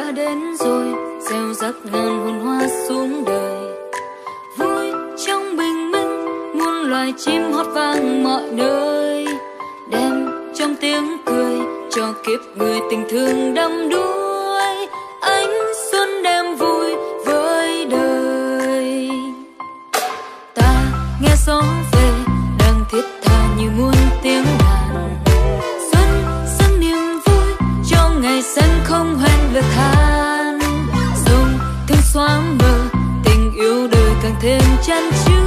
đã đến rồi, gieo rắc ngàn hồn hoa xuống đời. Vui trong bình minh, muôn loài chim hót vang mọi nơi. Đem trong tiếng cười cho kiếp người tình thương đắm đuối. Ánh xuân đem vui với đời. Ta nghe gió về đang thiết tha như muôn tiếng đàn. Xuân dâng niềm vui cho ngày xanh không hoen lửa than. Dòng thương xóa mờ, tình yêu đời càng thêm chăn chứa.